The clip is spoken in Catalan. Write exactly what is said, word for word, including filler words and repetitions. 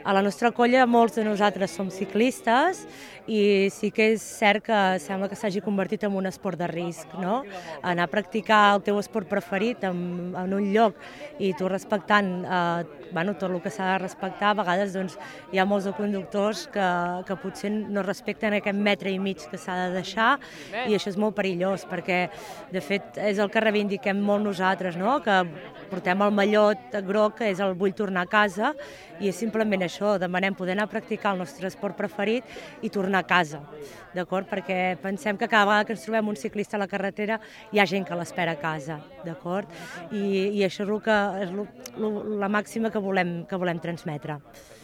A la nostra colla molts de nosaltres som ciclistes i sí que és cert que sembla que s'hagi convertit en un esport de risc, no? Anar a practicar el teu esport preferit en, en un lloc i tu respectant eh, bueno, tot el que s'ha de respectar, a vegades doncs, hi ha molts de conductors que, que potser no respecten aquest metre i mig que s'ha de deixar i això és molt perillós perquè de fet és el que reivindiquem molt nosaltres, no? Que portem el mallot groc, que és el vull tornar a casa, i és simplement això, demanem poder anar a practicar el nostre esport preferit i tornar a casa, d'acord? Perquè pensem que cada vegada que ens trobem un ciclista a la carretera hi ha gent que l'espera a casa, d'acord? I, i això és, el que, és el, la màxima que volem, que volem transmetre.